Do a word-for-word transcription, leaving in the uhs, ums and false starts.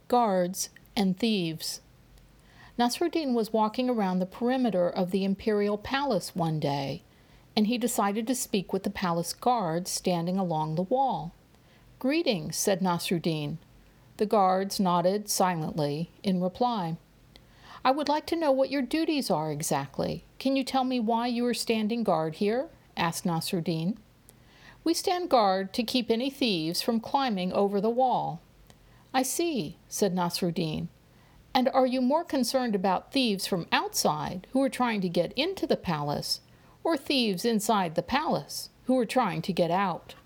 Guards and Thieves. Nasruddin was walking around the perimeter of the imperial palace one day, and he decided to speak with the palace guards standing along the wall. "Greetings," said Nasruddin. The guards nodded silently in reply. "I would like to know what your duties are exactly. Can you tell me why you are standing guard here?" asked Nasruddin. "We stand guard to keep any thieves from climbing over the wall." "I see," said Nasruddin. "And are you more concerned about thieves from outside who are trying to get into the palace, or thieves inside the palace who are trying to get out?"